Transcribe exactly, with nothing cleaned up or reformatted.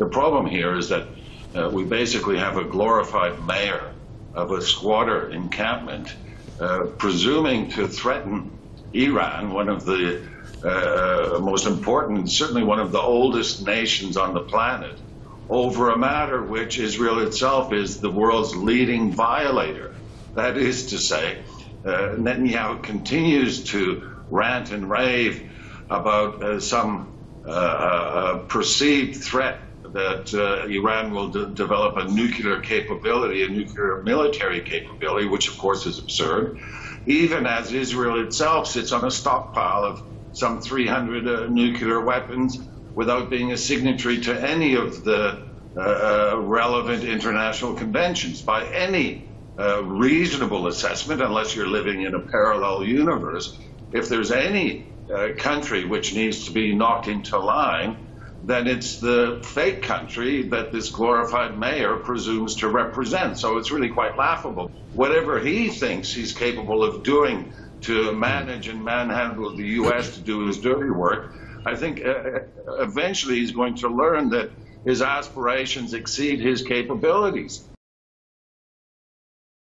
The problem here is that uh, we basically have a glorified mayor of a squatter encampment uh, presuming to threaten Iran, one of the uh, most important, certainly one of the oldest nations on the planet, over a matter which Israel itself is the world's leading violator. That is to say, uh, Netanyahu continues to rant and rave about uh, some uh, uh, perceived threat that uh, Iran will de develop a nuclear capability, a nuclear military capability, which of course is absurd, even as Israel itself sits on a stockpile of some three hundred uh, nuclear weapons without being a signatory to any of the uh, relevant international conventions. By any uh, reasonable assessment, unless you're living in a parallel universe, if there's any uh, country which needs to be knocked into line, then it's the fake country that this glorified mayor presumes to represent. So it's really quite laughable. Whatever he thinks he's capable of doing to manage and manhandle the U S to do his dirty work, I think uh, eventually he's going to learn that his aspirations exceed his capabilities.